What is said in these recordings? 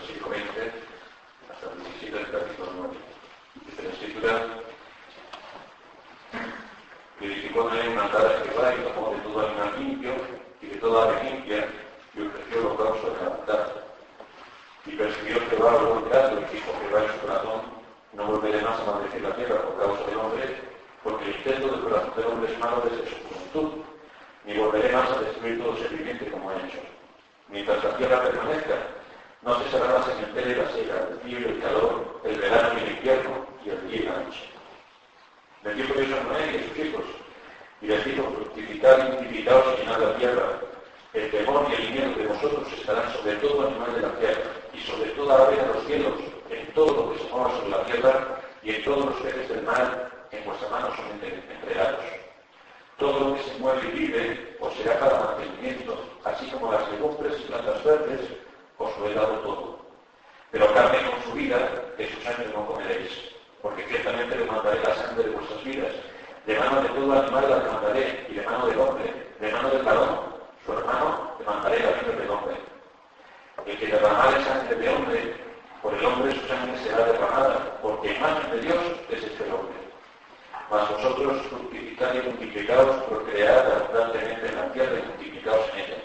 siglo XX hasta el 17 del capítulo 9. Dice la Escritura: que edificó Noé un altar a Jehová y tomó de todo animal limpio y de toda ave limpia y ofreció holocausto en el altar. Y persiguió Jehová a los gatos y dijo Jehová en su corazón: no volveré más a maldecir la tierra por causa del hombre, porque el intento del corazón del hombre es malo desde su juventud, ni volveré más a destruir todo ser viviente como he hecho. Mientras la tierra permanezca, no cesará la sementera y la siega, el frío y el calor, el verano y el invierno, y el día y la noche. Bendijo Dios a Noé y a sus hijos, y les dijo: fructificad y multiplicaos y llenad la tierra. El temor y el miedo de vosotros estarán sobre todo animal de la tierra, y sobre toda ave de los cielos, en todo lo que se mueva sobre la tierra, y en todos los peces del mar, en vuestra mano son entregados. Todo lo que se mueve y vive os será para mantenimiento, así como las legumbres y plantas verdes, os lo he dado todo. Pero carne con su vida, de su sangre no comeréis, porque ciertamente demandaré la sangre de vuestras vidas. De mano de todo animal la demandaré, y de mano del hombre, de mano del varón, su hermano, demandaré la vida del hombre. El que derramare sangre de hombre, por el hombre su sangre será derramada, porque imagen de Dios es el hombre. Mas vosotros fructificad y multiplicaos, procread abundantemente en la tierra y multiplicaos en ella.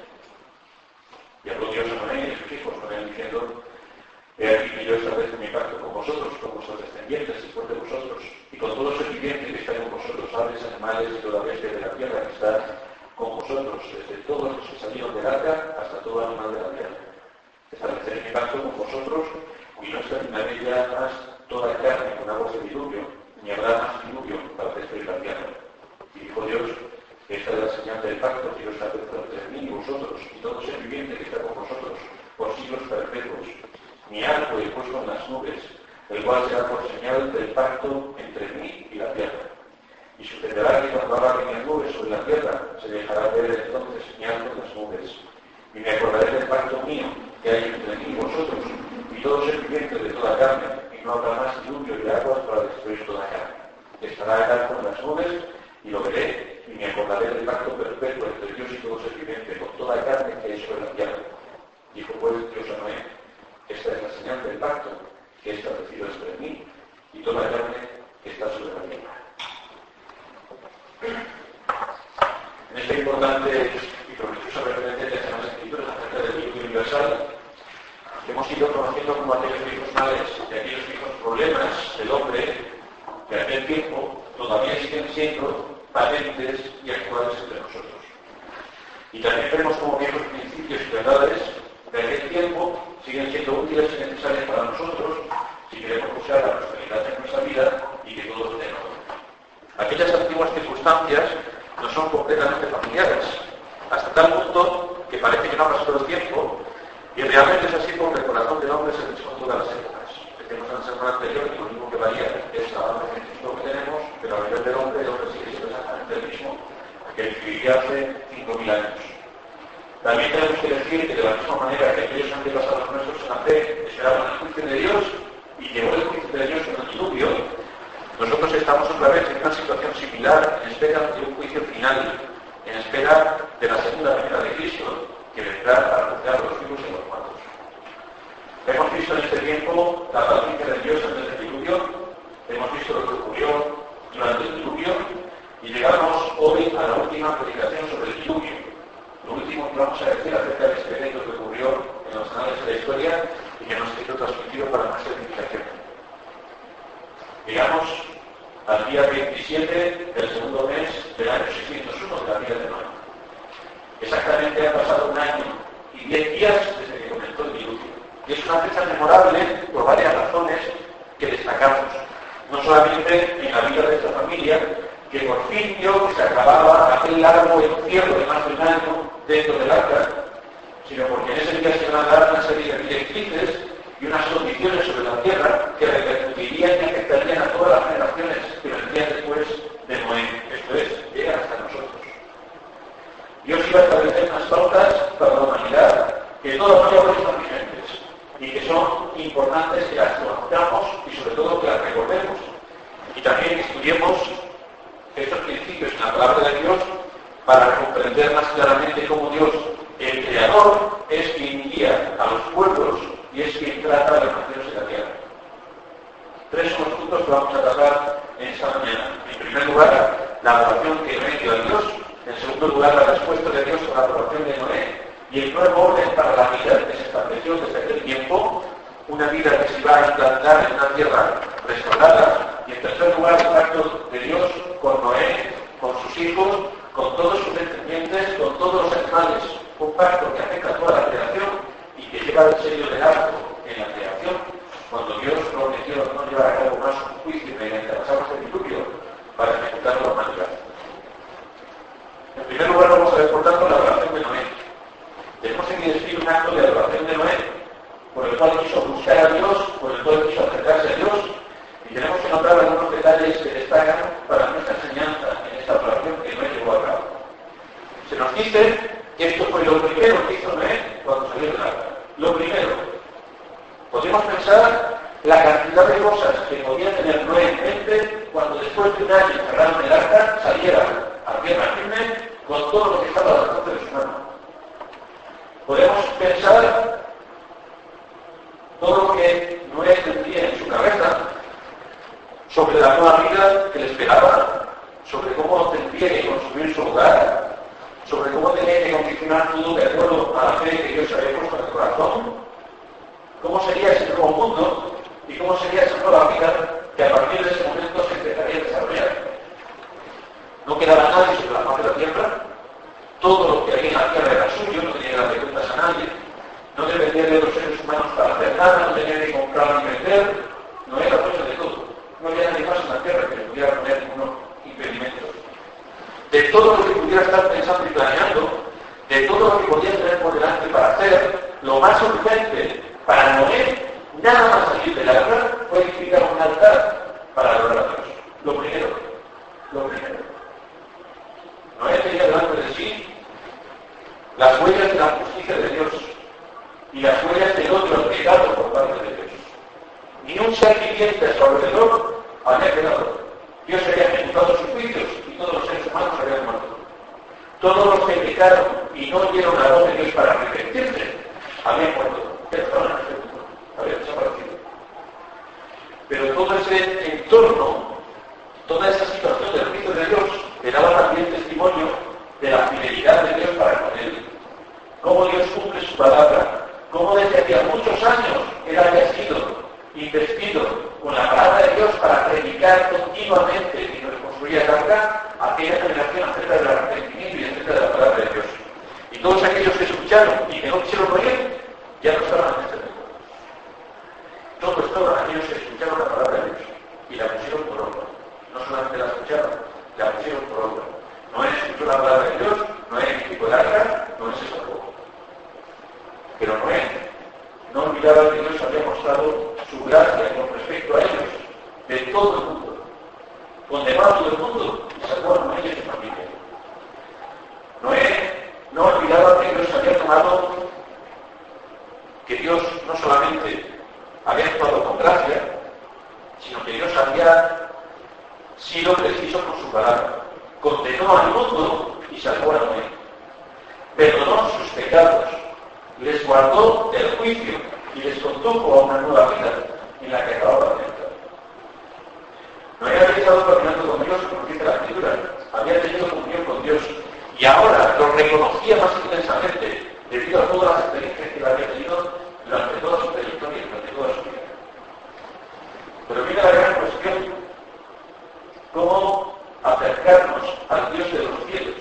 Y habló Dios a Noé y a sus hijos, Noé diciendo: he aquí que yo establezco mi pacto con vosotros, con vuestros descendientes y por de vosotros, y con todo ser viviente que está con vosotros, aves, animales y toda bestia de la tierra que está con vosotros, desde todos los que salieron del arca hasta todo animal de la tierra. Estableceré mi pacto con vosotros, y no exterminaré ya más toda carne con aguas de diluvio, ni habrá más diluvio para destruir la tierra. Y dijo Dios: esta es la señal del pacto que yo establezco entre mí y vosotros, y todo ser viviente que está con vosotros, por siglos perpetuos. Mi arco he puesto en las nubes, el cual será por señal del pacto entre mí y la tierra. Y sucederá que cuando haga mi nubes sobre la tierra, se dejará ver entonces mi arco en las nubes. Y me acordaré del pacto mío que hay entre mí y vosotros, y todo ser viviente de toda carne, y no habrá más diluvio de aguas para destruir toda carne. Estará el arco en las nubes, y lo veré, y me acordaré del pacto perpetuo entre Dios y todo ser viviente, con toda carne que hay sobre la tierra. Dijo pues Dios a Noé: esta es la señal del pacto que he establecido entre mí y toda carne que está sobre la tierra. En esta importante y provechosa referencia que hacen las Escrituras acerca del diluvio universal, hemos ido conociendo como aquellos viejos males y aquellos viejos problemas del hombre de aquel tiempo todavía siguen siendo patentes y actuales entre nosotros. Y también vemos como viejos principios y verdades de aquel tiempo siguen siendo útiles y necesarias para nosotros si queremos buscar la prosperidad en nuestra vida y que todo esté en orden. Aquellas antiguas circunstancias no son completamente familiares, hasta tal punto que parece que no ha pasado el tiempo, y realmente es así porque el corazón del hombre se descontó en todas las épocas. Decimos en la semana anterior que lo único que varía es la base genético que tenemos, pero a nivel del hombre, el hombre sigue siendo exactamente el mismo que vivía hace 5.000 años. También tenemos que decir que de la misma manera que aquellos antepasados nuestros en la fe esperaban el juicio de Dios y llegó el juicio de Dios en el diluvio, nosotros estamos otra vez en una situación similar, en espera de un juicio final, en espera de la segunda venida de Cristo, que vendrá para juzgar a los vivos y a los muertos. Hemos visto en este tiempo la paciencia de Dios antes del diluvio, hemos visto lo que ocurrió durante el diluvio, y llegamos hoy a la última predicación sobre el diluvio. Lo último que vamos a decir acerca de este evento que ocurrió en los anales de la historia y que nos ha sido transmitido para nuestra edificación. Llegamos al día 27 del segundo mes del año 601 de la vida de Noé. Exactamente ha pasado un año y 10 días desde que comenzó el diluvio. Y es una fecha memorable por varias razones que destacamos. No solamente en la vida de esta familia, que por fin vio que se acababa aquel largo encierro de más de un año dentro del arca, sino porque en ese día se van a dar una serie de directrices y unas condiciones sobre la tierra que repercutirían y afectarían a todas las generaciones que vendrían después de Noé. Esto es, llegan hasta nosotros. Dios iba a establecer unas pautas para la humanidad que todavía hoy son vigentes y que son importantes que las conozcamos y sobre todo que las recordemos. Y también que estudiemos estos principios en la palabra de Dios para comprender más claramente cómo Dios, el Creador, es quien guía a los pueblos y es quien trae que vamos a tratar en esta mañana. En primer lugar, la adoración que Noé dio a Dios. En segundo lugar, la respuesta de Dios a la adoración de Noé. Y el nuevo orden para la vida que se estableció desde aquel tiempo, una vida que se iba a implantar en una tierra restaurada. Y en tercer lugar, el pacto de Dios con Noé, con sus hijos, con todos sus descendientes, con todos los animales. Un pacto que afecta a toda la creación y que lleva el sello del arco en la creación, cuando Dios prometió no llevar a cabo más un juicio mediante las aguas del diluvio para ejecutar la humanidad. En primer lugar, vamos a ver, por tanto, la adoración de Noé. Tenemos aquí describir un acto de adoración de Noé, por el cual quiso buscar a Dios, por el cual quiso acercarse a Dios, y tenemos que notar algunos detalles que destacan para nuestra enseñanza en esta adoración que Noé llevó a cabo. Se nos dice que esto fue lo primero que hizo Noé cuando salió del arca. Lo primero. Podemos pensar la cantidad de cosas que podía tener Noé en mente cuando después de un año encerrado en el arca saliera a tierra firme con todo lo que estaba al alcance de su mano. Podemos pensar todo lo que Noé tendría en su cabeza sobre la nueva vida que le esperaba, sobre cómo tendría que construir su hogar, sobre cómo tenía que condicionar todo de acuerdo a la fe que Dios había puesto en el corazón, cómo sería ese nuevo mundo y cómo sería esa nueva vida que a partir de ese momento se empezaría a desarrollar. No quedaba nadie sobre la faz de la tierra, todo lo que había en la tierra era suyo, no tenía que darle cuentas a nadie, no dependía de los seres humanos para hacer nada, no tenía que comprar ni vender, no era dueño de todo. No había nadie más en la tierra que le pudiera poner unos impedimentos. De todo lo que pudiera estar pensando y planeando, de todo lo que podía tener por delante para hacer, lo más urgente para Noé, nada más salir del arca, fue edificar un altar para adorar a Dios. Lo primero. Noé tenía delante de sí las huellas de la justicia de Dios y las huellas del otro pecado por parte de Dios. Ni un ser viviente a su alrededor había quedado. Dios había ejecutado sus juicios y todos los seres humanos habían muerto. Todos los que pecaron y no oyeron la voz de Dios para arrepentirse habían muerto. Habían desaparecido. Pero todo ese entorno, toda esa situación del juicio de Dios, le daba también testimonio de la fidelidad de Dios para con él. Cómo Dios cumple su palabra, cómo desde hacía muchos años él había sido investido con la palabra de Dios para predicar continuamente y nos construía el arca a aquella generación acerca del arrepentimiento y acerca de la palabra de Dios. Y todos aquellos que escucharon y que no quisieron oír, ya no estaban en este mundo. Todos aquellos que escucharon la palabra de Dios y la pusieron por obra. No solamente la escucharon, la pusieron por obra. Noé escuchó la palabra de Dios, Noé edificó el arca, Noé se salvó. Pero Noé no olvidaba que Dios había mostrado su gracia con respecto a ellos, de todo el mundo. Condenó a todo el mundo y salvó a Noé y a su familia. Noé no olvidaba que Dios había tomado, que Dios no solamente había actuado con gracia, sino que Dios había sido preciso con su palabra. Condenó al mundo y salvó a Noé. Perdonó sus pecados, les guardó del juicio y les condujo a una nueva vida en la que acababa de entrar. Noé había estado caminando con Dios, como dice la Escritura, había tenido comunión con Dios y ahora lo reconocía más intensamente debido a todas las experiencias que él había tenido durante toda su trayectoria y durante toda su vida. Pero viene la gran cuestión: ¿cómo acercarnos al Dios de los cielos?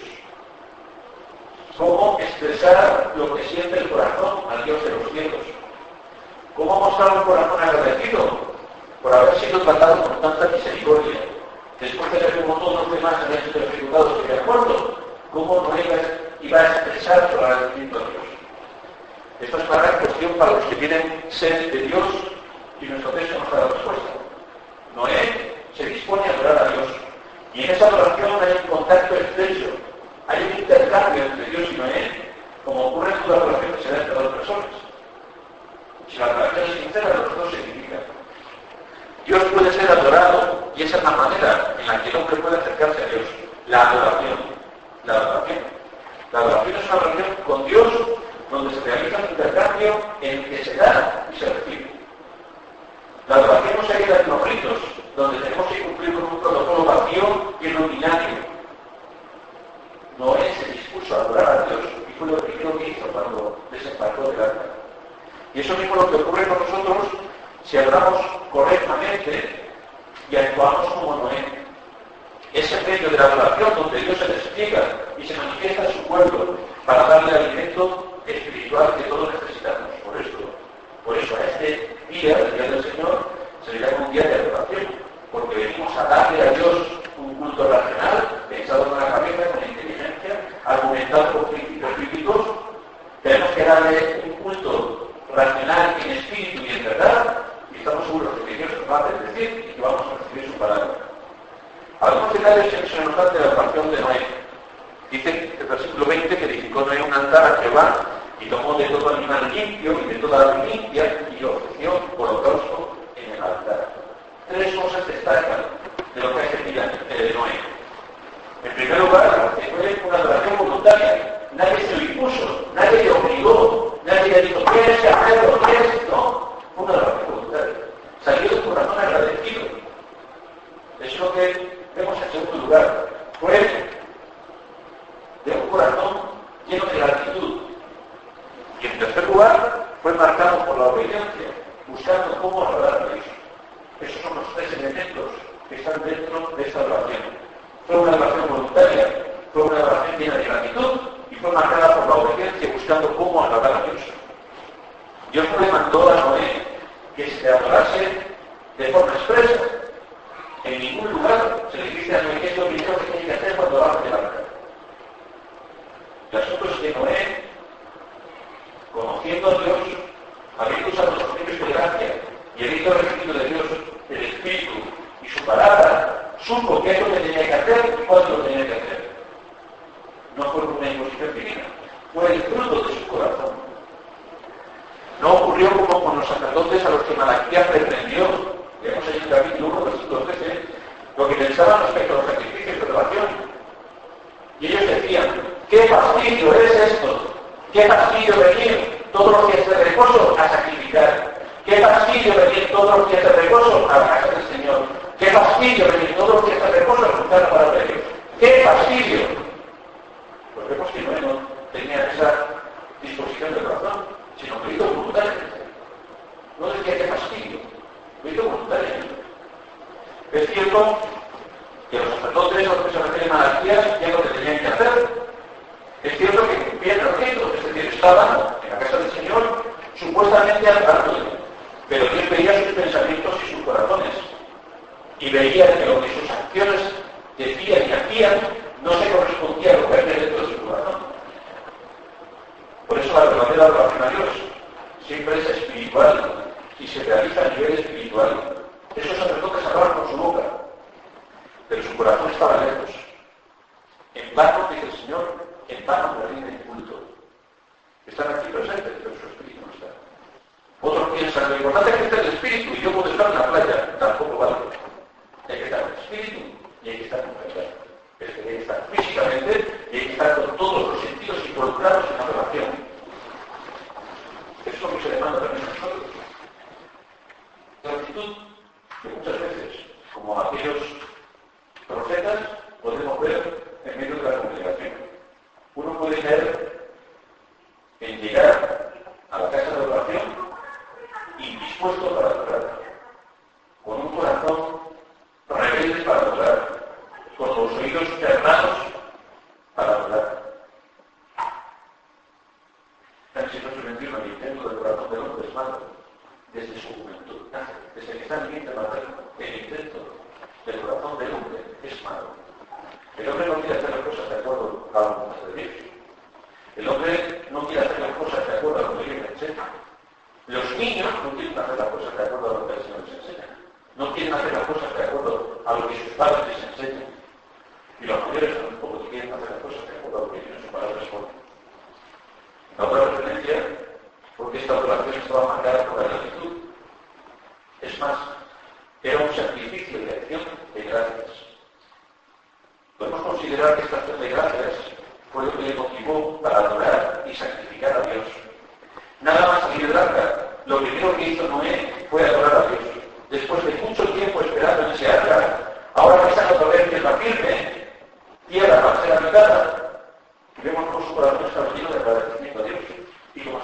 ¿Cómo expresar lo que siente el corazón al Dios de los cielos? ¿Cómo mostrar un corazón agradecido por haber sido tratado con tanta misericordia? Después de ver cómo todos los demás habían sido ejecutados y de acuerdo, ¿cómo no iba a expresar su agradecimiento a Dios? Esto es una gran cuestión para los que tienen sed de Dios y nuestro texto nos da la respuesta. Noé se dispone a adorar a Dios y en esa adoración hay un contacto estrecho, hay un intercambio entre Dios y Noé, como ocurre en toda adoración que se da entre dos personas. Si la adoración es sincera, los dos se edifican. Dios puede ser adorado y esa es la manera en la que el hombre puede acercarse a Dios. La adoración. La adoración. La adoración es una relación con Dios donde se realiza un intercambio en el que se da y se recibe. La adoración no se queda en los ritos, donde desembarcó del arca. Y eso mismo es lo que ocurre con nosotros si hablamos correctamente y actuamos como Noé. Ese medio de la adoración donde Dios se despliega y se manifiesta en su pueblo para darle alimento espiritual que todos necesitamos. Por eso a este día, el Día del Señor, se le llama un día de adoración, porque venimos a darle a Dios un culto racional, pensado con la cabeza, con la inteligencia, argumentado por principios bíblicos. Tenemos que darle un culto racional en espíritu y en verdad, y estamos seguros de que Dios nos va a bendecir y que vamos a recibir su palabra. Algunos detalles que se nos dan de la oración de Noé. Dice el versículo 20 que edificó Noé un altar a Jehová y tomó de todo animal limpio y de toda ave limpia y lo ofreció por holocausto en el altar. Tres cosas destacan de lo que hace Noé. En primer lugar, que fue una adoración voluntaria. Nadie se lo impuso, nadie le obligó, nadie le dijo, ¿quieres hacerlo? ¿Quieres? No, fue una adoración voluntaria. Salió de un corazón agradecido. Es lo que vemos en segundo lugar. Fue de un corazón lleno de gratitud. Y en tercer lugar, fue marcado por la obediencia, buscando cómo adorar a Dios. Esos son los tres elementos que están dentro de esta adoración. Fue una adoración voluntaria, fue una adoración llena de gratitud y fue marcada por la obediencia, buscando cómo adorar a Dios. Dios no le mandó a Noé que se adorase de forma expresa. En ningún lugar se le dice a Noé que es lo primero que tiene que hacer cuando va a el arca. El asunto es que Noé, conociendo a Dios, habiendo usado los principios de gracia y habiendo recibido de Dios el Espíritu y su palabra, supo qué es lo que tenía que hacer y cuándo lo tenía que hacer. No fue una imposición divina, fue el fruto de su corazón. No ocurrió como con los sacerdotes a los que Malaquías reprendió. Vemos en el capítulo 1, versículo 13, lo que pensaban respecto a los sacrificios de oración. Y ellos decían, ¿qué fastidio es esto? ¿Qué fastidio venir todos los días de reposo a sacrificar? ¿Qué fastidio venir todos los días de reposo a la casa del Señor? ¿Qué fastidio venir todos los días de reposo a escuchar la palabra de Dios? ¡Qué fastidio! Pues vemos que no tenía esa disposición de corazón, sino que lo hizo voluntariamente. No decía qué fastidio, lo hizo voluntariamente. Es cierto que los sacerdotes, los que se refieren a Malaquías, ya lo que tenían que hacer. Es cierto que cumplían el rito, es decir, estaban en la casa del Señor supuestamente adorándole, pero Dios veía sus pensamientos y sus corazones y veía que lo que sus acciones decían y hacían no se correspondía a lo que había dentro de su corazón. Por eso la verdadera adoración a Dios siempre es espiritual y se realiza a nivel espiritual. Esos sacerdotes hablaban con su boca, pero su corazón estaba lejos. En vano, dice el Señor, en vano me rinden culto. Están aquí presentes, pero su espíritu no está. Otros piensan, lo importante es que esté el espíritu y yo puedo estar en la playa. Tampoco vale. Hay que estar en el espíritu y hay que estar en la playa. Es que hay que estar físicamente y hay que estar con todos los sentidos involucrados en la relación. Eso es lo que se demanda también a nosotros. La actitud que muchas veces, como aquellos profetas, podemos ver en medio de la congregación. Uno puede caer en llegar a la casa de oración indispuesto para adorar, con un corazón rebelde para adorar, con los oídos cerrados para adorar. El Señor se vendió el intento del corazón del hombre es malo, desde su juventud, desde que está en el vientre materno, el intento del corazón del hombre es malo. El hombre no quiere hacer las cosas de acuerdo a la voluntad de Dios. El hombre no quiere hacer las cosas de acuerdo a lo que Dios le enseña. Los niños no quieren hacer las cosas de acuerdo a lo que el Señor les enseña. No quieren hacer las cosas de acuerdo a lo que sus padres les enseñan. Y los mayores tampoco quieren hacer las cosas de acuerdo a lo que tienen sus padres les ponen. La otra referencia, porque esta adoración estaba marcada por la gratitud. Es más, era un sacrificio de acción de gracias. Podemos considerar que esta acción de gracias fue lo que le motivó para adorar y sacrificar a Dios. Nada más salir del arca, lo primero que hizo Noé fue adorar a Dios. Después de mucho tiempo esperando en ese arca, ahora que está otra vez tierra firme, tierra para ser habitada, y vemos cómo su corazón está lleno de agradecimiento a Dios. Y como está su corazón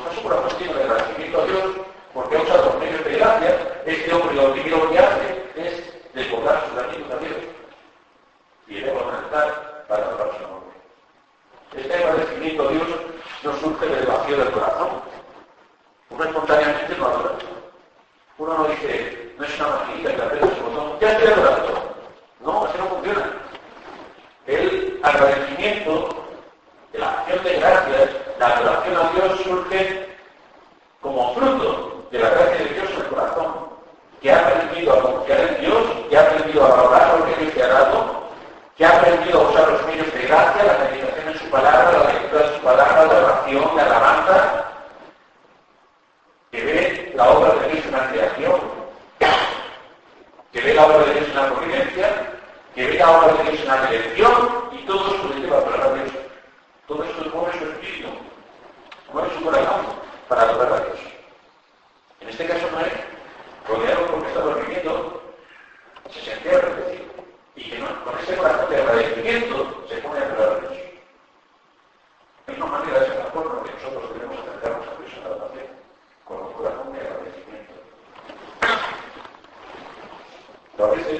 corazón lleno de agradecimiento a Dios porque ha usado los medios de gracia, este hombre lo primero que hace es desbordar sus gratitud a Dios y debe organizar para adorar su nombre. Este agradecimiento a Dios no surge del vacío del corazón. Uno espontáneamente no adora. Uno no dice, no es una maquinita que aprieta ese botón, ya estoy adorando. No, así no funciona. El agradecimiento, la acción de gracias, la adoración a Dios surge como fruto de la gracia de Dios en el corazón, que ha aprendido a confiar en Dios, que ha aprendido a valorar lo que Dios le ha dado, que ha aprendido a usar los medios de gracia, la meditación en su palabra, la lectura de su palabra, la oración, la alabanza, que ve la obra de Dios en la creación, que ve la obra de Dios en la providencia, que ve la obra de Dios en la redención, y todo esto le lleva a adorar a Dios. Todo esto mueve su espíritu, mueve su corazón para adorar a Dios. En este caso Noé, rodeado por lo que estaba viviendo, se sentía agradecido. Y que no, con ese corazón de agradecimiento se pone a adorar a Dios. Hay una manera de ser la forma que nosotros debemos acercarnos a Dios en la adoración, con un corazón de agradecimiento. Pero a veces,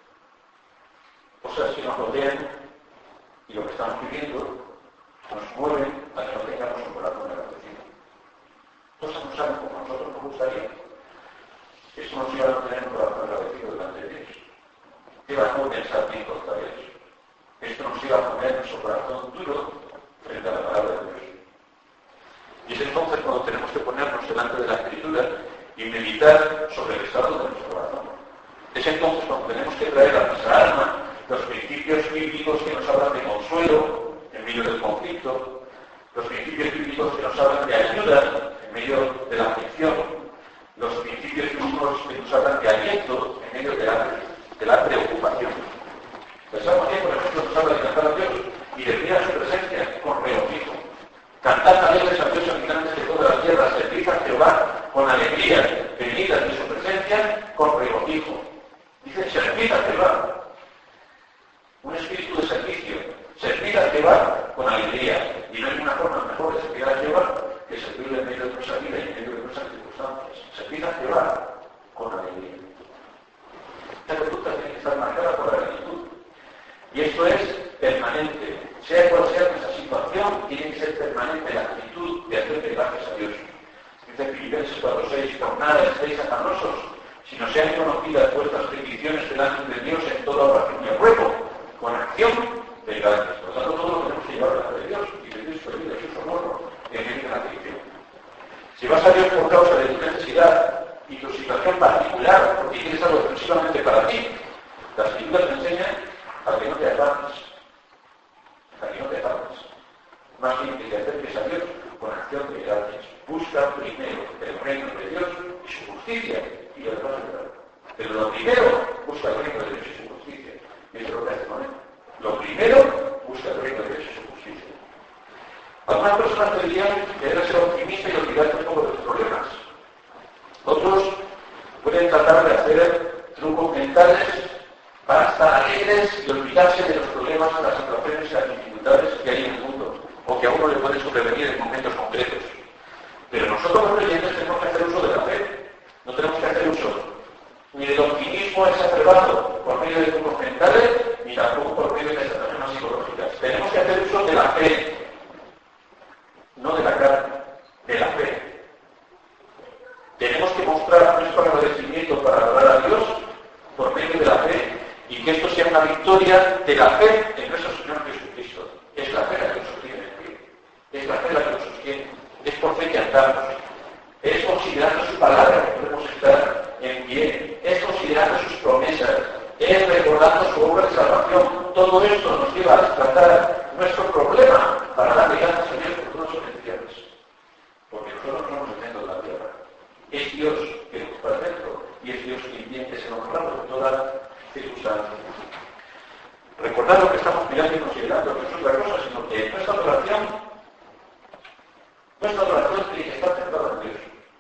cosas que nos rodean y lo que estamos viviendo nos mueven a que no tengamos un corazón agradecido. Cosas no salen como nosotros nos gustaría. Esto nos lleva a no tener un corazón agradecido delante de Dios. Lleva a no pensar bien contra Dios. Esto nos lleva a poner nuestro corazón duro frente a la palabra de Dios. Y es entonces cuando tenemos que ponernos delante de la Escritura y meditar sobre el estado de nuestro corazón. Es entonces cuando tenemos que traer a nuestra alma los principios bíblicos que nos hablan de consuelo en medio del conflicto, los principios bíblicos que nos hablan de ayuda en medio de la aflicción, los principios bíblicos que nos hablan de aliento en medio de la preocupación. El Salmo 100, por ejemplo, nos habla de cantar a Dios y de venir a su presencia con regocijo. Cantad alegres a Dios, habitantes de toda la tierra, servid a Jehová con alegría, venid ante su presencia con regocijo. Dice, servid a Jehová. Un espíritu de servicio. Servid a Jehová con alegría. Y no hay una forma mejor de servir a Jehová que servirle en medio de nuestra vida y en medio de nuestras circunstancias. Servid a Jehová con alegría. Esta conducta tiene que estar marcada por la gratitud. Y esto es permanente. Sea cual sea nuestra situación, tiene que ser permanente la actitud de hacerle gracias a Dios. Dice Filipenses 4:6, por nada estéis afanosos, sino sean conocidas vuestras peticiones delante de Dios en toda oración y ruego, con acción de gracias. Por lo tanto, todo lo tenemos que llevar delante de Dios y pedir su ayuda y su socorro en medio de la aflicción. Si vas a Dios por causa de tu necesidad y tu situación particular, porque quieres algo exclusivamente para ti, la Escritura te enseña a que no te afanes. A que no te afanes. Más bien que te acerques a Dios con acción de gracias. Busca primero el reino de Dios y su justicia, y lo demás vendrá. Pero lo primero, busca el reino de Dios y su justicia. Y eso es lo que hace con él. Lo primero, busca el reino de Dios y su justicia. Algunas personas te dirían que debes ser optimista y olvidarte un poco de los problemas. Otros pueden tratar de hacer trucos mentales para estar alegres y olvidarse de los problemas, de las situaciones y las dificultades que hay en el mundo, o que a uno le puede sobrevenir en momentos concretos. Pero nosotros los creyentes tenemos que hacer uso de la fe. No tenemos que hacer uso ni del optimismo exacerbado por medio de trucos mentales, ni tampoco por medio de situaciones psicológicas. Tenemos que hacer uso de la fe, no de la carne, de la fe. Tenemos que mostrar nuestro agradecimiento para adorar a Dios por medio de la fe, y que esto sea una victoria de la fe en nuestro Señor Jesucristo. Es la fe la que nos sostiene en pie. Es la fe la que nos sostiene. Es por fe que andamos. Es considerando su palabra que podemos estar en pie. Es considerando sus promesas. Es recordando su obra de salvación. Todo esto nos lleva a tratar nuestro problema para darle gracias a Dios por todas sus bendiciones. Porque nosotros no somos el centro de la tierra. Es Dios que nos está dentro y es Dios quien tiene que ser honrado en toda circunstancia. Recordad lo que estamos mirando y considerando, no es otra cosa, sino que nuestra adoración tiene que estar centrada en Dios.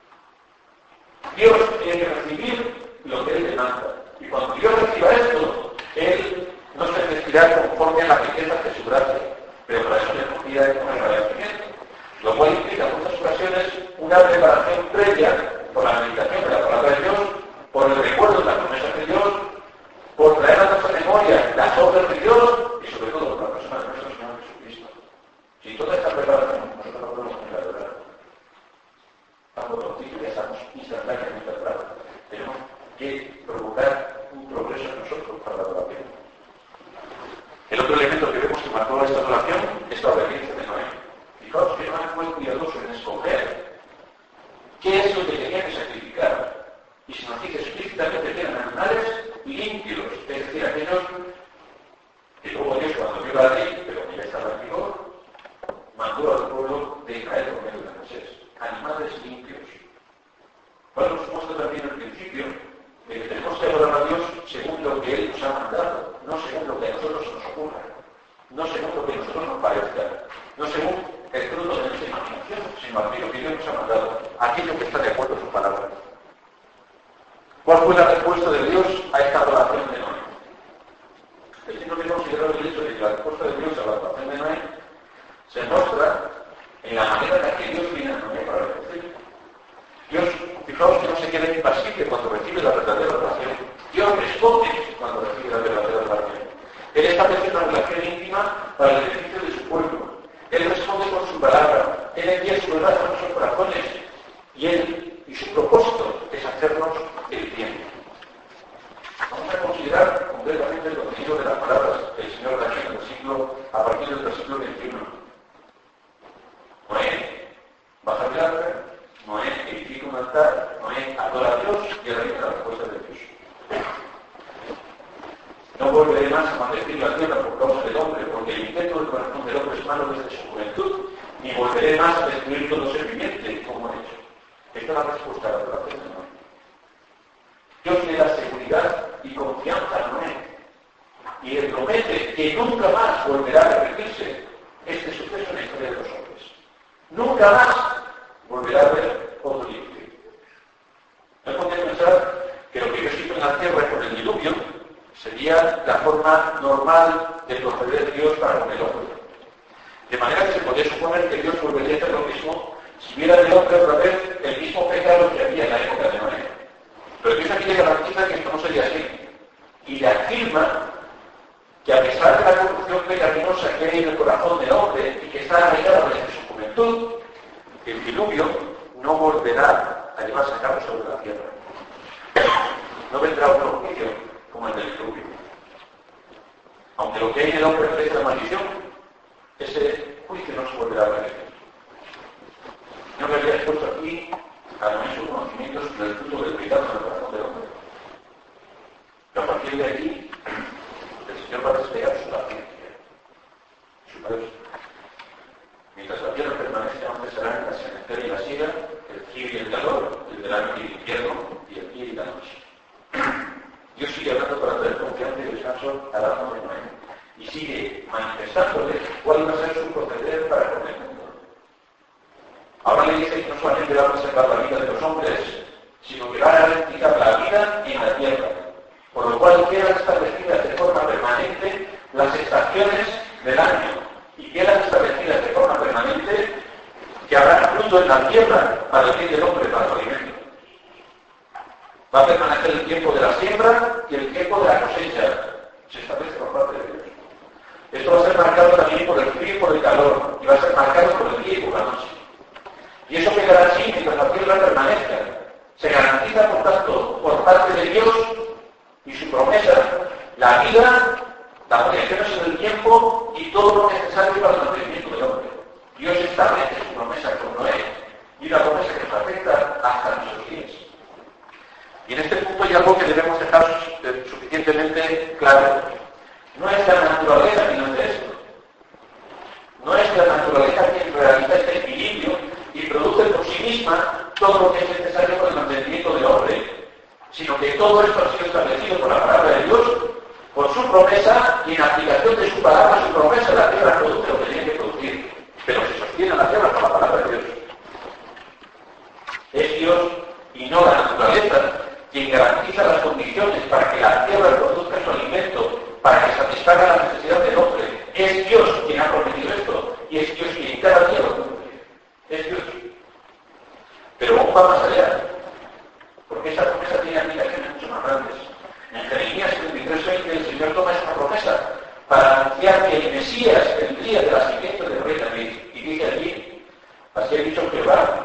Dios tiene que recibir lo que Él demanda. Y cuando Dios reciba esto, Él no se vestirá conforme a la riqueza de su gracia, pero para eso le confía en un agradecimiento. Lo cual implica en muchas ocasiones una preparación previa por la meditación de la palabra de Dios, por el recuerdo de las promesas de Dios, por traer a nuestra memoria las obras de Dios y sobre todo por la persona de nuestro Señor Jesucristo. Si toda esta preparación nosotros no podemos tener la verdad, bajo el concilio ya estamos instantáneamente atrás. Tenemos que provocar un progreso en nosotros para la adoración. El otro elemento que vemos que marcó esta adoración es la obediencia de Noé. Fijaos que Noé fue cuidadoso en escoger qué es lo que tenía que sacrificar. Y se nos dice explícitamente que eran animales limpios, es decir, aquellos que luego Dios, cuando vio la ley, pero que ya estaba en vigor, mandó al pueblo de Israel por medio de Moisés. Animales limpios. Pablo nos muestra también al principio de que tenemos que adorar a Dios según lo que Él nos ha mandado, no según lo que a nosotros se nos ocurra, no según lo que a nosotros nos parezca, no según el fruto de nuestra imaginación, sino aquello que Dios nos ha mandado, aquello que está de acuerdo a su palabra. ¿Cuál fue la respuesta de Dios a esta adoración de Noé? Es que no que considerar el hecho de que la respuesta de Dios a la adoración de Noé se muestra en la manera en la que Dios viene a Noé para bendecir. Dios, fijaos que no se queda impasible cuando recibe la verdadera oración. Dios responde cuando recibe la verdadera oración. Él establece una relación íntima para el beneficio de su pueblo. Él responde con su palabra. Él envía su verdad a nuestros corazones. Y su propósito es hacernos el bien. Vamos a considerar completamente el contenido de las palabras que el Señor da aquí en el versículo, a partir del versículo 21. Noé baja el arca, Noé edifica un altar, Noé adora a Dios y realiza la respuesta de Dios. No volveré más a maldecir la tierra por causa del hombre, porque el intento del corazón del hombre es malo desde su juventud, ni volveré más a destruir todo ser viviente como he hecho. Esta es la respuesta a la oración de Noé. Dios le da seguridad y confianza a Noé y le promete que nunca más volverá a repetirse este suceso en la historia de los hombres. Nunca más volverá a haber otro diluvio. No podría pensar que lo que Dios hizo en la tierra con el diluvio sería la forma normal de proceder Dios para con el hombre. De manera que se podría suponer que Dios volvería a hacer lo mismo si viera del hombre otra vez el mismo pecado que había en la época de Noé. Pero Dios aquí le garantiza que esto no sería así. Y le afirma que a pesar de la corrupción pecaminosa que hay en el corazón del hombre y que está arraigada desde su juventud, el diluvio no volverá a llevarse a cabo sobre la tierra. No vendrá otro juicio como el del diluvio. Aunque lo que hay en el hombre es la maldición, ese juicio no se volverá a repetir. No me había expuesto aquí a nuestros conocimientos del fruto del pecado en el corazón del hombre. Pero a partir de aquí, el Señor va a desplegar su paciencia, su paz. Mientras la tierra permanece, aún serán la sementería y la siega, el frío y el calor, el verano y el invierno, y el día y la noche. Dios sigue hablando para traer confianza y descanso al alma de Noé, y sigue manifestándole cuál va a ser su proceder para con el mundo. Ahora le dice que no solamente va a preservar la vida de los hombres, sino que va a garantizar la vida en la tierra, por lo cual quedan establecidas de forma permanente las estaciones del año, y quedan establecidas de forma permanente que habrá fruto en la tierra para el bien del hombre, para su alimento. Va a permanecer el tiempo de la siembra y el tiempo de la cosecha. Se establece por parte de Dios. Esto va a ser marcado también por el frío y por el calor, y va a ser marcado por el día y por la noche. Y eso quedará así mientras la tierra permanezca. Se garantiza, por tanto, por parte de Dios y su promesa, la vida, las variaciones en el tiempo y todo lo necesario para el mantenimiento del hombre. Dios establece su promesa con Noé y una promesa que nos afecta hasta nuestros días. Y en este punto hay algo que debemos dejar suficientemente claro. No es la naturaleza quien hace esto. No es la naturaleza quien realiza este equilibrio y produce por sí misma todo lo que es necesario para el mantenimiento del hombre, sino que todo esto ha sido establecido por la palabra de Dios, por su promesa, y en aplicación de su palabra, su promesa, la tierra produce lo que tiene que producir, pero se sostiene la tierra por la palabra de Dios. Es Dios y no la naturaleza quien garantiza las condiciones para que la tierra produzca su alimento, para que satisfaga la necesidad del hombre. Es Dios quien ha prometido esto, y es Dios quien cada día lo cumple. Es Dios. Pero pero aún va más allá, porque esa promesa tiene aplicaciones mucho más grandes. En Jeremías 33:20 el Señor toma esta promesa para anunciar que el Mesías vendría de la simiente del rey David. Y dice allí, así ha dicho Jehová,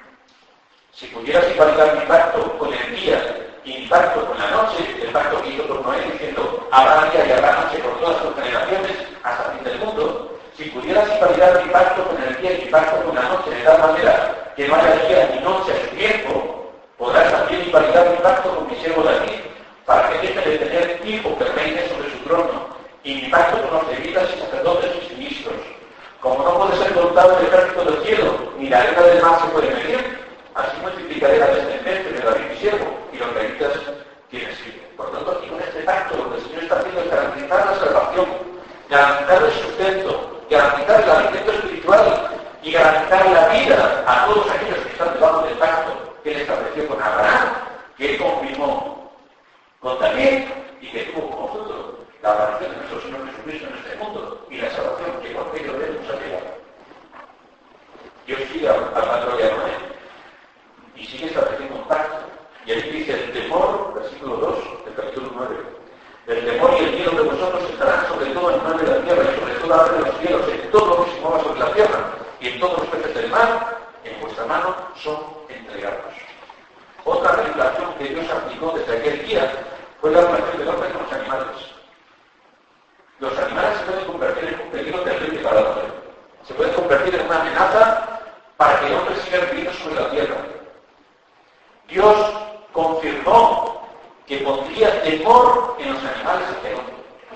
si pudieras invalidar mi pacto con el día y mi pacto con la noche, el pacto que hizo con Noé diciendo, habrá día y habrá noche por todas tus generaciones hasta el fin del mundo, si pudieras invalidar mi pacto con el día y mi pacto con la noche de tal manera que no haya día ni noche a su tiempo, podrás también invalidar mi pacto con mi siervo David, para que deje de tener hijo que reine sobre su trono, y mi pacto con los levitas y sacerdotes y ministros. Como no puede ser contado el ejército del cielo, ni la arena del mar se puede medir, así multiplicaré la descendencia de David mi siervo, y los levitas quienes siguen. Por lo tanto, aquí con este pacto lo que el Señor está haciendo es garantizar la salvación, garantizar el sustento, garantizar el alimento espiritual y garantizar la vida a todos aquellos que están debajo del pacto que Él estableció con Abraham, que Él confirmó con David y que tuvo como fruto la aparición de nuestro Señor Jesucristo en este mundo y la salvación que por medio de Él nos ha llegado. Dios sigue hablando ya con Él y sigue estableciendo un pacto. Y ahí dice el temor, versículo 2 del capítulo 9. El temor y el miedo de vosotros estarán sobre todo animal de la tierra y sobre toda ave de los cielos, en todo lo que se mueva sobre la tierra y en todos los peces del mar, en vuestra mano son entregados. Otra regulación que Dios aplicó desde aquel día fue la relación del hombre con los animales. Los animales se pueden convertir en un peligro terrible para el hombre. Se pueden convertir en una amenaza para que el hombre siga viviendo sobre la tierra. Dios confirmó que pondría temor en los animales hacia el hombre.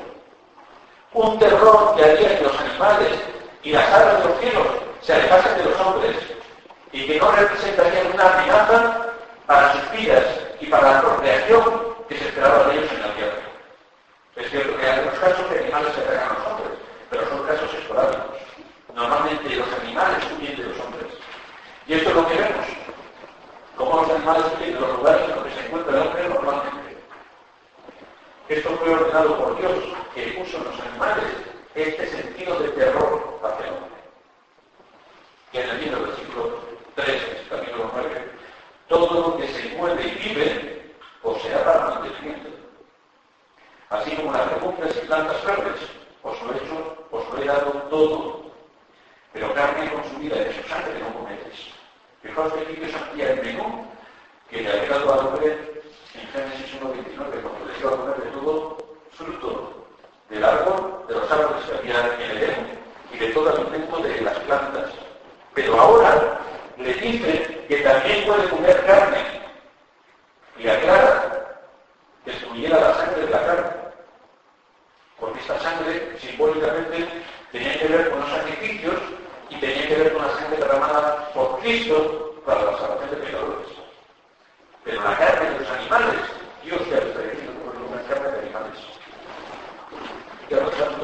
Un terror que haría que los animales y las aves de los cielos se alejasen de los hombres y que no representarían una amenaza para sus vidas y para la procreación que se esperaba de ellos en la tierra. Es cierto que hay algunos casos que animales se atacan a los hombres, pero son casos esporádicos. Normalmente los animales huyen de los hombres. Y esto es lo que vemos. Como los animales huyen de los lugares en los que se encuentra el hombre normalmente. Esto fue ordenado por Dios, que puso en los animales este sentido de terror hacia el hombre. Y en el libro del versículo 3, capítulo 9, todo lo que se mueve y vive, poseerá para mantenimiento. Así como las legumbres y plantas verdes, os lo he dado todo, pero carne consumida de su sangre no cometéis. Fijaos que aquí Dios amplía el menú que le había dado al hombre en Génesis 1:29, cuando les iba a comer de todo fruto del árbol, de los árboles que había en el Edén y de todo alimento de las plantas. Pero ahora le dice que también puede comer carne y aclara que excluyera la sangre de la carne. Porque esta sangre simbólicamente tenía que ver con los sacrificios y tenía que ver con la sangre derramada por Cristo para la salvación de pecadores. Pero la carne de los animales, Dios ya lo está diciendo como una carne de animales. Ya lo santo.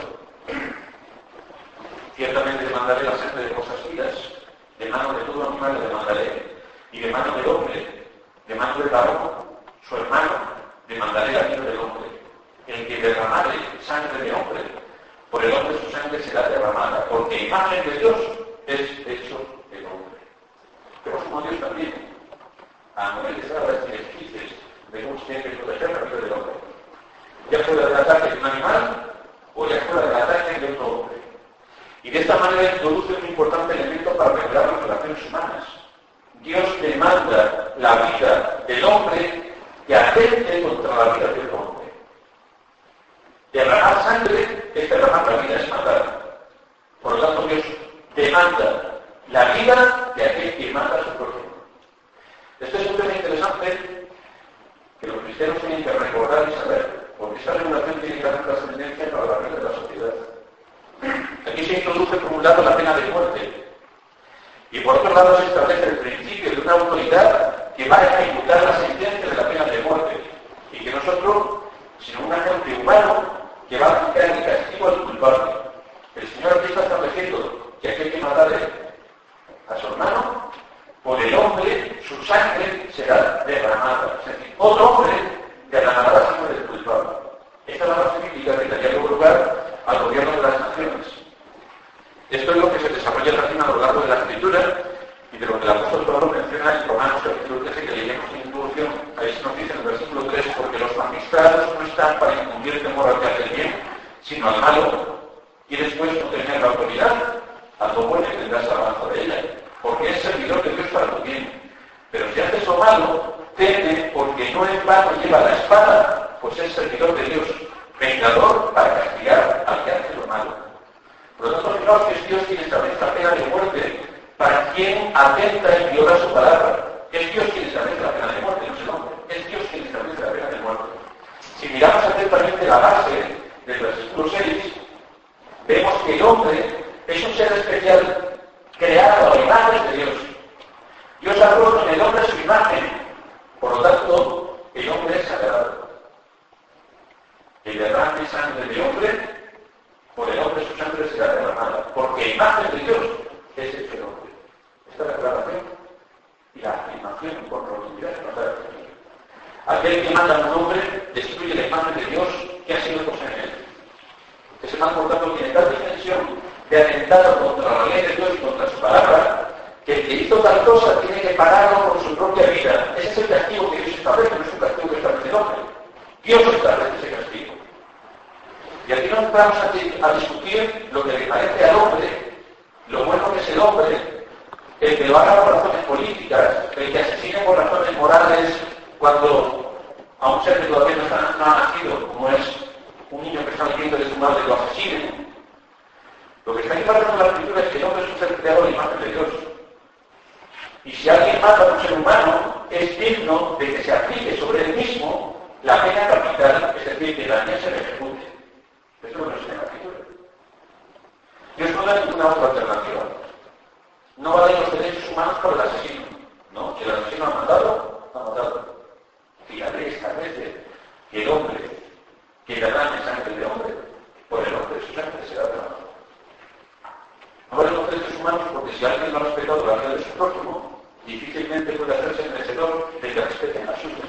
Ciertamente demandaré la sangre de cosas vivas, de mano de todo animal le demandaré, y de mano del hombre, de mano del varón, su hermano, demandaré la vida del hombre. El que derramare sangre de hombre, por el hombre su sangre será derramada, porque imagen de Dios es hecho el hombre. Pero como Dios también, a Noé les da las directrices de cómo se tiene que proteger la vida del hombre. Ya fuera del ataque de un animal, o ya fuera del ataque de otro hombre. Y de esta manera introduce un importante elemento para regular las relaciones humanas. Dios demanda la vida del hombre que atente contra la vida del hombre. Derramar sangre es derramar la vida, es matar. Por lo tanto, Dios demanda la vida de aquel que mata a su prójimo. Esto es un tema interesante que los cristianos tienen que recordar y saber, porque esta regulación tiene gran trascendencia para la vida de la sociedad. Aquí se introduce por un lado la pena de muerte y por otro lado se establece el principio de una autoridad que va a ejecutar la sentencia de la pena de muerte y que nosotros, sino un agente humano que va a aplicar el castigo al culpable. El Señor aquí está estableciendo que aquel que matare a su hermano, por el hombre su sangre será derramada. Es decir, otro hombre derramará la sangre del culpable. Esta es la base bíblica que daría lugar al gobierno de las naciones. Esto es lo que se desarrolla también a lo largo de la Escritura y de lo que el apóstol Pablo menciona en Romanos sino al malo, y después no tener la autoridad. A tu bueno tendrás alabanza de ella, porque es servidor de Dios para tu bien. Pero si haces lo malo, teme, porque no en vano lleva la espada, pues es servidor de Dios, vengador para castigar al que hace lo malo. Por lo tanto, fijaos que es Dios quien establece la pena de muerte para quien atenta y viola su palabra. Es Dios quien establece la pena de muerte, no es el hombre. Es Dios quien establece la pena de muerte. Si miramos atentamente la base del versículo 6, vemos que el hombre es un ser especial creado a la imagen de Dios. Dios ha puesto en el hombre su imagen. Por lo tanto, el hombre es sagrado. El derrame de sangre del hombre, por el hombre su sangre será derramada. Porque imagen de Dios es el hombre. Esta es la declaración y la afirmación por rotundidad que nos da el Señor. Aquel que manda a un hombre destruye la imagen de Dios que ha sido puesta en él. Ese mal, por tanto, tiene tal dimensión de atentado contra la ley de Dios y contra su palabra, que el que hizo tal cosa tiene que pagarlo con su propia vida. Ese es el castigo que Dios establece, no es un castigo que establece el hombre. Dios establece ese castigo. Y aquí no vamos a discutir lo que le parece al hombre, lo bueno que es el hombre, el que lo haga por razones políticas, el que asesine por razones morales cuando a un ser que todavía no ha nacido, como es un niño que está viviendo de su madre, lo asesinen. Lo que está aquí hablando en la Escritura es que el hombre es un ser creado a la imagen de Dios. Y si alguien mata a un ser humano, es digno de que se aplique sobre él mismo la pena capital, es decir, que la niña se le ejecute. Eso es lo que nos enseña la Escritura. Dios no da ninguna otra alternativa. No valen los derechos humanos por el asesino. No, si el asesino ha matado, ha matado. Y la ley establece que el hombre que derrame sangre de hombre, por el hombre su sangre será derramada. No valen los derechos humanos porque si alguien no ha respetado la vida de su prójimo, difícilmente puede hacerse merecedor de que respeten la suya.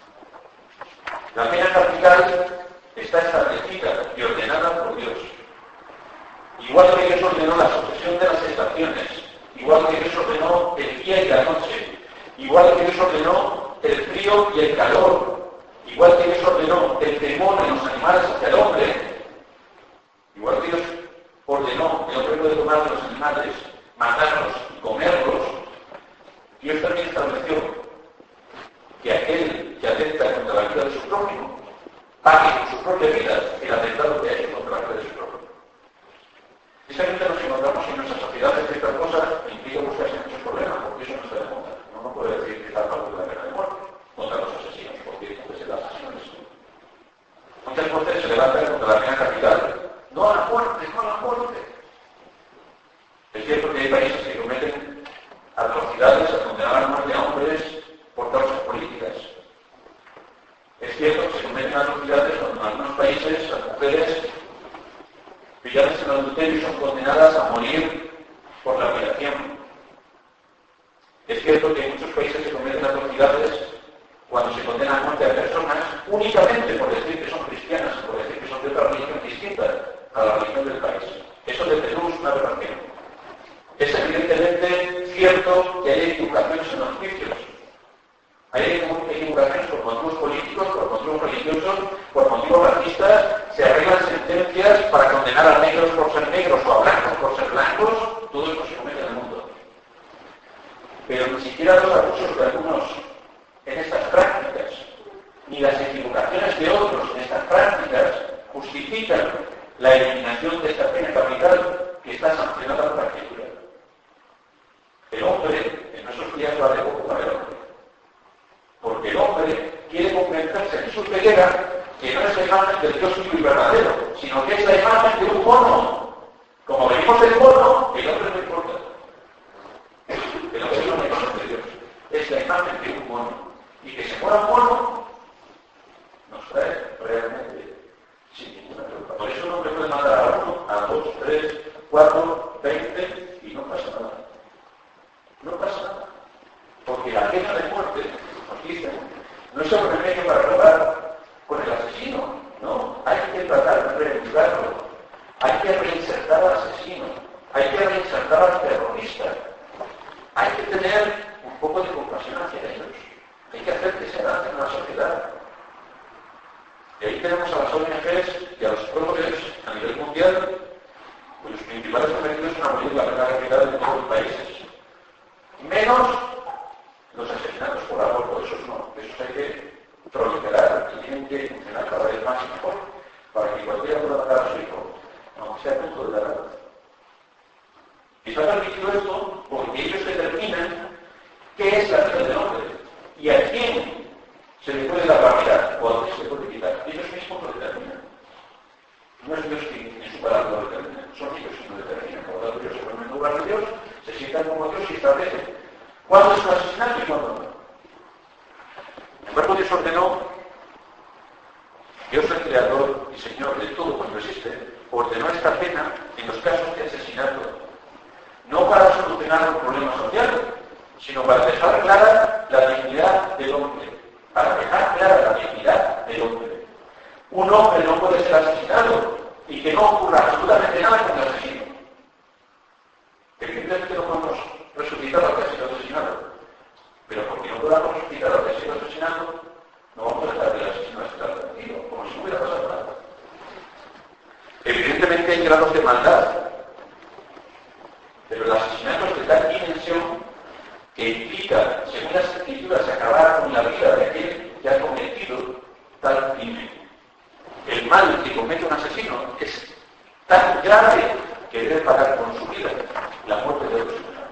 La pena capital está establecida y ordenada por Dios. Igual que Dios ordenó la sucesión de las estaciones, igual que Dios ordenó el día y la noche, igual que Dios ordenó el frío y el calor, igual que Dios ordenó el temor en los animales hacia el hombre, igual que Dios ordenó que el hombre puede tomar de los animales, matarlos y comerlos, Dios también estableció que aquel que atenta contra la vida de su prójimo pague con su propia vida el atentado que ha hecho contra la vida de su prójimo. Precisamente nos encontramos en nuestras sociedades que esta cosa implica buscarse muchos problemas, porque eso no está de moda. Uno no puede decir que está a favor de la pena de muerte contra los asesinos, porque entonces el asesino es uno. Muchas voces se levantan contra la pena capital. No a la muerte, no a la muerte. Es cierto que hay países que cometen atrocidades a condenar a muerte a hombres por causas políticas. Es cierto que se cometen atrocidades en algunos países las mujeres pilladas en adulterio son condenadas a morir por la violación. Es cierto que en muchos países se cometen atrocidades cuando se condena a muerte a personas únicamente por decir que son cristianas, por decir que son de otra religión distinta a la religión del país. Eso de Perú es una aberración. Es evidentemente cierto que hay equivocaciones en los juicios. Hay equivocaciones por motivos políticos, por motivos religiosos, por motivos racistas. Se arreglan sentencias para condenar a negros por ser negros o a blancos por ser blancos. Todo eso se comete en el mundo. Pero ni siquiera los abusos de algunos en estas prácticas, ni las equivocaciones de otros en estas prácticas, justifican la eliminación de esta pena capital que está sancionada por la Escritura. El hombre, en nuestros días, vale poco para el hombre. Porque el hombre quiere convencerse en su ceguera que no es la imagen del Dios vivo y verdadero, sino que es la imagen de un mono. Como venimos del mono, el hombre no importa. El hombre no es la imagen de Dios, es la imagen de un mono. Y que se muera un mono nos trae realmente sin ninguna culpa. Por eso un hombre puede matar a uno, a dos, 3, 4, 20 y no pasa nada. No pasa nada. Porque la pena de muerte, nos dicen, no es un remedio para acabar con el asesino, no. Hay que tratar de reeducarlo. Hay que reinsertar al asesino. Hay que reinsertar al terrorista. Hay que tener un poco de compasión hacia ellos. Hay que hacer que se adapten a la sociedad. Y ahí tenemos a las ONGs y a los progres a nivel todo, esos no, esos hay que proliferar y tienen que funcionar cada vez más y mejor para que cualquiera pueda dar a su hijo, aunque sea a punto de dar a luz. Y está permitido esto porque ellos determinan qué es la vida del hombre y a quién se le puede dar la vida o a quién se le puede quitar. Ellos mismos lo determinan. No es Dios quien en su palabra lo determina, son ellos quienes lo determinan. Por lo tanto, ellos se ponen en lugar de Dios, se sientan como Dios y establecen cuándo es un asesinato y cuándo no. En embargo, Dios ordenó, Dios el creador y Señor de todo cuanto existe, ordenó esta pena en los casos de asesinato, no para solucionar un problema social, sino para dejar clara la dignidad del hombre, para dejar clara la dignidad del hombre. Un hombre no puede ser asesinado y que no ocurra absolutamente nada con el asesino. Evidentemente no podemos resucitar al que ha sido asesinado, pero porque no podamos resucitar al que ha sido asesinado, no vamos a dejar que el asesino esté tranquilo, como si no hubiera pasado nada. Evidentemente hay grados de maldad, pero el asesinato es de tal dimensión que implica, según las escrituras, acabar con la vida de aquel que ha cometido tal crimen. El mal que comete un asesino es tan grave que debe pagar con su vida la muerte de otros humanos.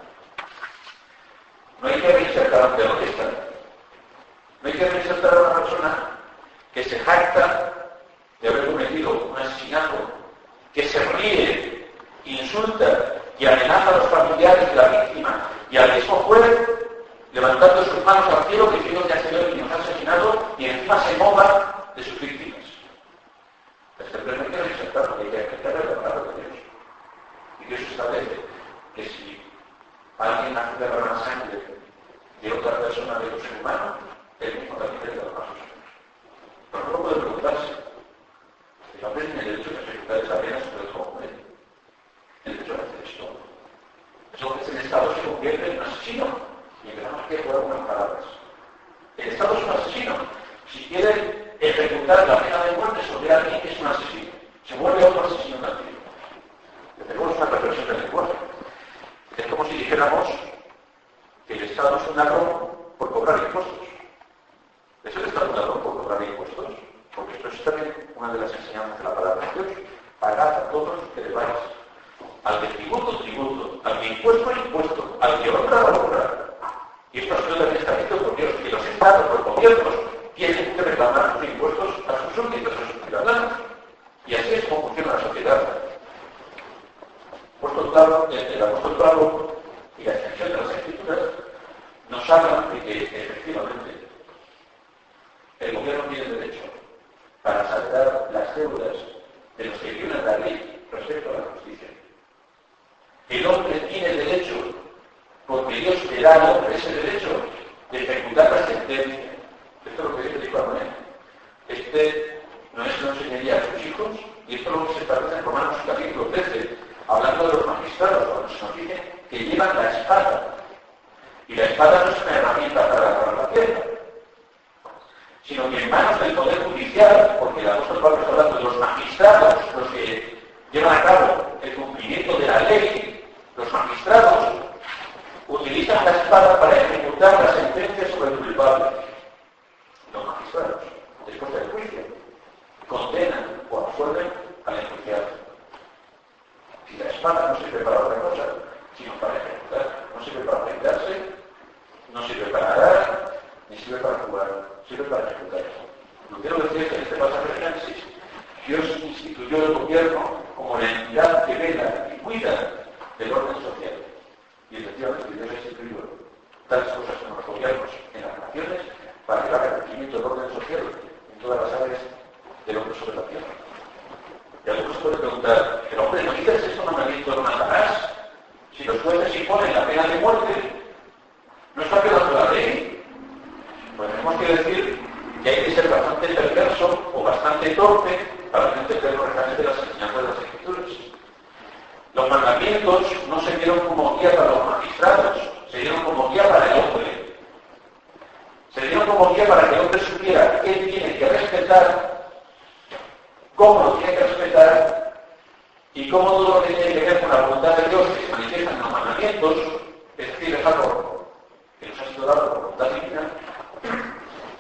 No hay que reinsertar a un terrorista. No hay que reinsertar a una persona que se jacta de haber cometido un asesinato, que se ríe, insulta y amenaza a los familiares de la víctima y al mismo juez levantando sus manos al cielo diciendo que ha sido el que nos ha asesinado y encima se mofa de sus víctimas. Este pleno hay que reinsertarlo, hay que recordarlo de Dios. Y Dios establece que si alguien hace derramar sangre de otra persona, de otro ser humano, él mismo también debe derramar su sangre. Pero no puede preguntarse. El hombre tiene derecho a ejecutar esa pena sobre el hombre. El derecho a hacer esto. Entonces el Estado se convierte en un asesino. Y empezamos aquí a jugar unas palabras. El Estado es un asesino. Si quiere ejecutar la pena de muerte sobre alguien que es un asesino, se vuelve otro asesino también. Tenemos una reflexión del lenguaje. Es como si dijéramos que el Estado es un ladrón por cobrar impuestos. ¿Es el Estado un ladrón por cobrar impuestos? Porque esto es también una de las enseñanzas de la palabra de Dios. Pagad a todos los que debáis. Al que tributo, tributo. Al que impuesto, impuesto. Al que honra, honra. Y esto ha sido también establecido por Dios, que los estados, los gobiernos, tienen que reclamar sus impuestos a sus súbditos, a sus ciudadanos. Y así es como funciona la sociedad. El apóstol Pablo y la extensión de las Escrituras nos hablan de que efectivamente el gobierno tiene derecho para saldar las deudas de los que violan la ley respecto a la justicia. El hombre tiene derecho, porque Dios le da al hombre ese derecho de ejecutar la sentencia. Esto es lo que dice el Pablo. Este no enseñaría a sus hijos, y esto es lo que se establece en Romanos capítulo 13, hablando de los magistrados, cuando se nos dice que llevan la espada. Y la espada no es una herramienta para agarrar la tierra, sino que en manos del Poder Judicial, porque el apóstol Pablo está hablando de los magistrados, los que llevan a cabo el cumplimiento de la ley, los magistrados utilizan la espada para ejecutar la sentencia sobre el culpable. Los magistrados, después del juicio, condenan o absuelven al enjuiciado. Si la espada no sirve para otra cosa, sino para ejecutar, no sirve para vengarse, no sirve para arar, ni sirve para jugar, sirve para ejecutar. Lo que quiero decir es que en este pasaje de Génesis, Dios instituyó el gobierno como la entidad que vela y cuida del orden social. Y efectivamente Dios ha instituido tales cosas como los gobiernos en las naciones para llevar al cumplimiento del orden social en todas las áreas del hombre sobre la tierra. Y algunos pueden preguntar, pero hombre, ¿no dices esto mandamiento no matarás? Si los jueces imponen la pena de muerte, ¿no está violando la ley? Pues tenemos que decir que hay que ser bastante perverso o bastante torpe para no entender correctamente las enseñanzas de las Escrituras. Los mandamientos no se dieron como guía para los magistrados, se dieron como guía para el hombre. Se dieron como guía para que el hombre supiera qué tiene que respetar, cómo lo tiene que respetar y cómo todo lo que tiene que ver con la voluntad de Dios que se manifiesta en los mandamientos, es decir, es algo que nos ha sido dado por voluntad divina,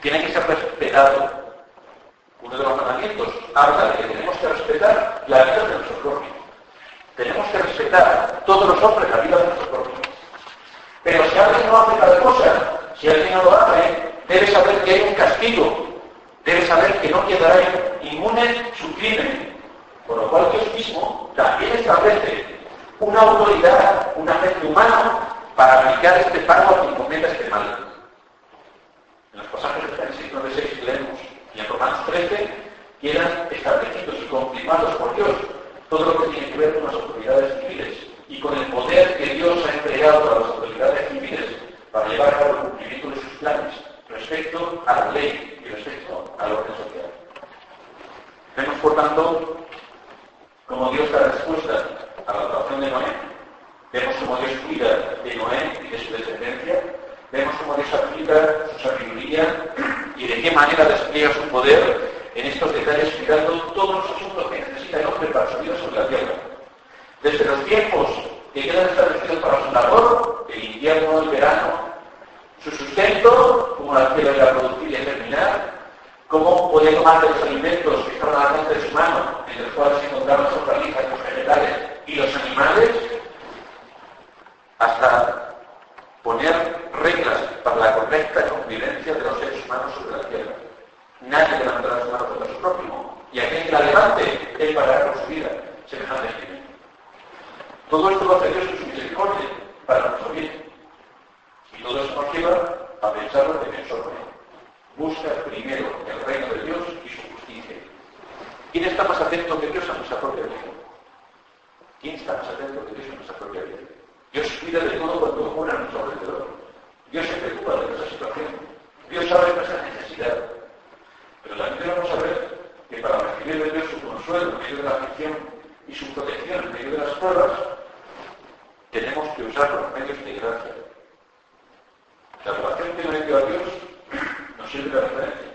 tiene que ser respetado. Uno de los mandamientos habla de que tenemos que respetar la vida de nuestros prójimos. Tenemos que respetar todos los hombres la vida de nuestros prójimos. Pero si alguien no hace tal cosa, si alguien no lo hace, debe saber que hay un castigo. Debe saber que no quedará inmune su crimen. Por lo cual Dios mismo también establece una autoridad, un agente humano, para aplicar este pago a quien cometa este mal. En los pasajes de Génesis 9:6 que leemos y en Romanos 13 quedan establecidos y confirmados por Dios todo lo que tiene que ver con las autoridades civiles y con el poder que Dios ha entregado a las autoridades civiles para llevar a cabo el cumplimiento de sus planes respecto a la ley y respecto al orden social. Vemos, por tanto, cómo Dios da respuesta a la oración de Noé. Vemos cómo Dios cuida de Noé y de su descendencia. Vemos cómo Dios aplica su sabiduría y de qué manera despliega su poder en estos detalles, cuidando todos los asuntos que necesita el hombre para su vida sobre la tierra. Desde los tiempos que quedan establecidos para su labor, el invierno, el verano, su sustento, como la tierra de producir y terminar, cómo puede tomar de los alimentos que están al alcance de su mano, en los cuales se encontraban las hortalizas, los vegetales y los animales, hasta poner reglas para la correcta convivencia de los seres humanos sobre la tierra. Nadie levantará su mano contra su prójimo, y aquel que la levante, él pagará con su vida semejante crimen. Todo esto lo hace Dios en su misericordia para nuestro bien. Y todo eso nos lleva a pensar lo que pensó Noé. Busca primero el reino de Dios y su justicia. ¿Quién está más atento que Dios a nuestra propia vida? ¿Quién está más atento que Dios a nuestra propia vida? Dios cuida de todo cuanto ocurre a nuestro alrededor. Dios se preocupa de nuestra situación. Dios sabe nuestra necesidad. Pero también debemos saber que para recibir de Dios su consuelo en medio de la aflicción y su protección en medio de las pruebas, tenemos que usar los medios de gracia. La oración que le dio a Dios nos sirve de referencia.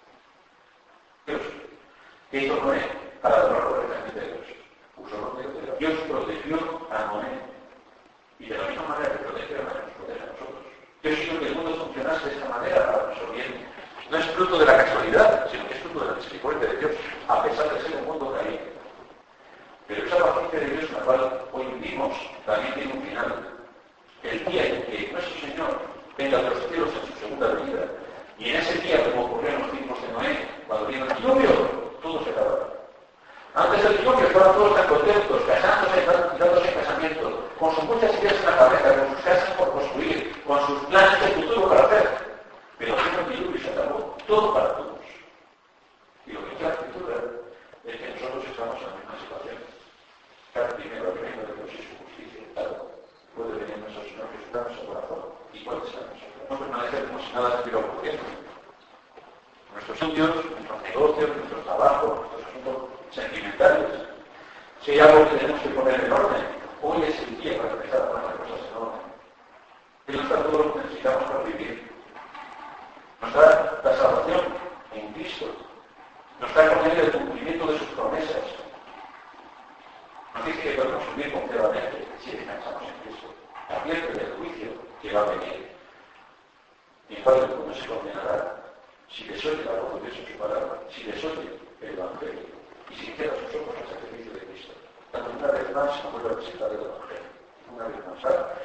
Dios, ¿qué hizo Noé para adorar correctamente a Dios? Usó los medios de gracia. Dios protegió a Noé. Y de la misma manera que protege a Noé, nos protege a nosotros. Dios hizo que el mundo funcionase de esta manera para nuestro bien. No es fruto de la casualidad, sino que es fruto de la misericordia de Dios, a pesar de ser un mundo caído. Pero esa paciencia de Dios en la cual hoy vivimos también tiene un final. El día en que nuestro Señor venga de los cielos en su segunda venida, y en ese día, como ocurrió en los tiempos de Noé, cuando vino el diluvio, todo se acabará. Antes del diluvio estaban todos tan contentos, casándose, dándose en casamiento, con sus muchas ideas en la cabeza, con sus casas por construir, con sus planes de futuro para hacer. Pero vino el diluvio y se acabó todo para todos. Y lo que es la escritura es que nosotros estamos en la misma situación. Cada primero el reino de Dios y su justicia, claro, puede venir nuestro Señor Jesucristo en su corazón. ¿Y cuál es la nosotros? No permanecer como si nada estuviera ocurriendo. Nuestros estudios, nuestros negocios, nuestros trabajos, nuestros asuntos sentimentales. Si hay algo que tenemos que poner en orden, hoy es el día para empezar a poner las cosas en orden. Él nos da todo lo que necesitamos para vivir. Nos da la salvación en Cristo. Nos da con él el cumplimiento de sus promesas. Nos dice que podemos vivir confiadamente si descansamos en Cristo. Advierte del juicio que va a venir. Y en parte no se condenará si desoye la voz de Dios en su palabra, si desoye el Evangelio y si cierra sus ojos al sacrificio de Cristo. Tanto una vez más se nos vuelve a presentar el Evangelio. Una vez más,